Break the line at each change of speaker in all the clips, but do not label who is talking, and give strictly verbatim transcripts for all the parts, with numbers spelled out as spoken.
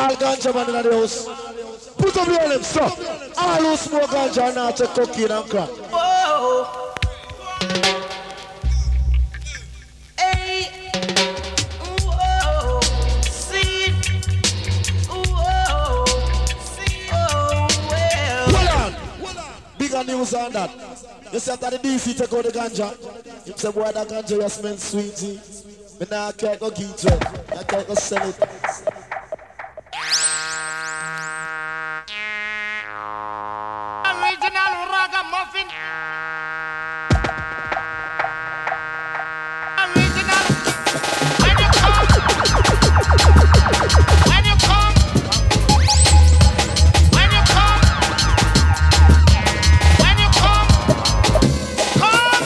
All ganja man in the house. Put up your lips, so. All who smoke ganja now take cocaine and crack.
Whoa. Hey. Whoa. See. Whoa. See. Oh, well.
Hold on. Bigger news on that. You see after the D C take out the ganja. You say, boy, that ganja you smell sweetie. But now I can't go get it. I can't go sell it.
Original ragamuffin. Original. When you come, when you come, when you come, when you come, come.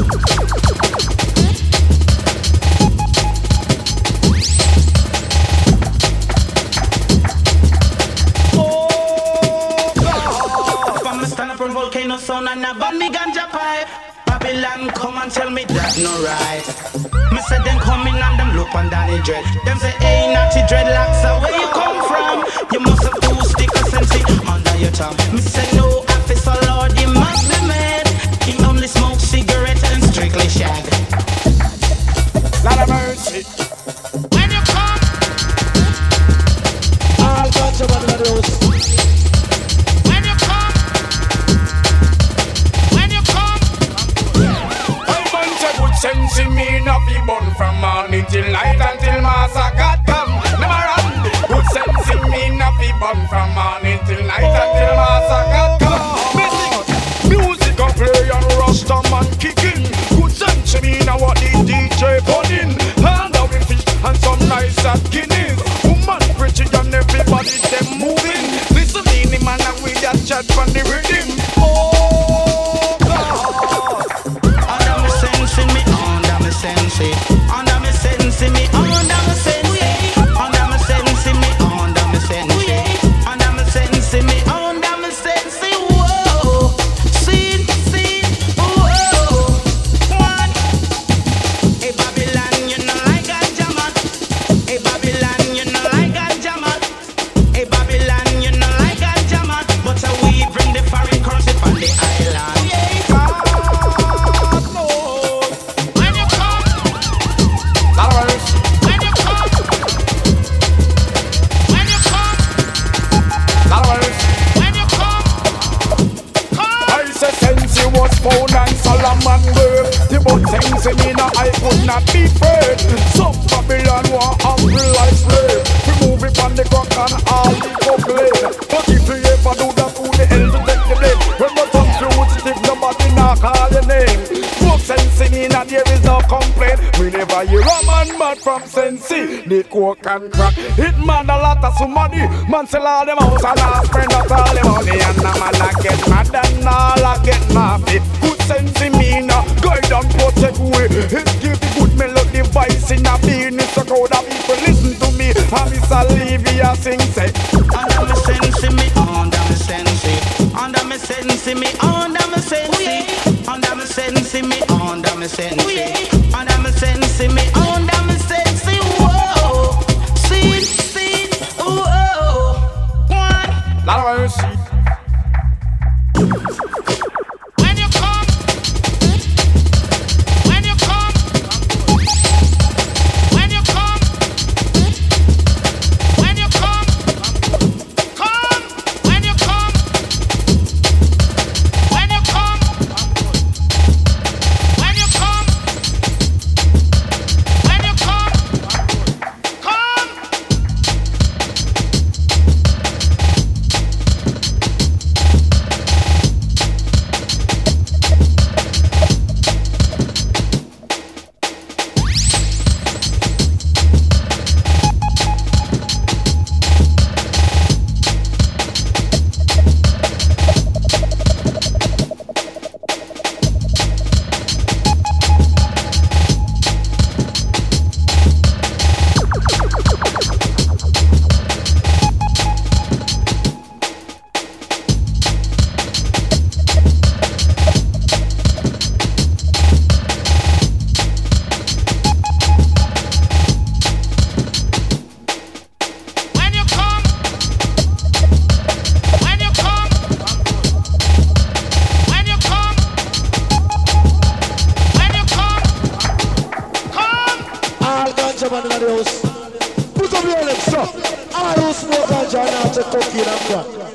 From a stand up on volcano sound and a ban me ganja pipe. Babylon come and tell me that's no right. Me say them coming and them look on Danny Dread. Them say hey naughty dreadlocks, so where you come from? You must have two stickers and see under your tongue. Me say no officer Lord, you must be mad. He only smokes cigarettes and strictly shag.
Lot of mercy.
When you come,
All ganja man in the house.
when you come, when you come,
I want a good sense in me, not be born from morning till night until Master God come. Never run. Good sense in me, not be born from morning till night until Master God come. Music, music a play and Rasta man kicking. Good sense in me, now what the D J pulling. Hand out with fish and some nice at Guinness. Woman pretty and everybody them moving. Listen in the man and we just chat from the rhythm. Oh God.
under me sense in me, under me sense it, under me sense in me, under me sense it, under me sense in me, under me sense it, under me sense in me, under me sense it. Whoa, see, see, whoa, one. Hey Babylon, you know like ganja man. Hey Babylon, you know like ganja man. Hey Babylon, you know like ganja man. But uh, we bring the foreign currency from the island. When you come, when you come, when you come, when you come, come.
I say sense you was found and Solomon bird. The but sense in me now I could not be fed. Some Babylon want hungry like slave. We move it on the crack and all the cockle. But if you ever do that, who the hell to take the blame? When the tongue fruit stick, nobody now call your name. Folk sense in me now there is no complaint. We never hear a man mad from Sensi. The coke and crack. It man a lot of some money. Man sell all them house and all spend out all the money. And a man a get mad and all a get naughty. Good sense in me now. Guide and protect way. It give the good melody voice in a business. So crowd of people listen to me. And Miss Olivia sing say.
Under me sense in me, under me sense it, under me sense in me, under me sense it, under me sense in me, under me sense it, under me sense in me, under me sense it. Whoa, see, see, whoa, one.
Lot of mercy.
When you come, when you come, when you come, when you come, come, when you come, when you come, when you come, when you come, come.
the man in the house. Put up your lips, sir. All who smoke ganja now take cocaine and crack.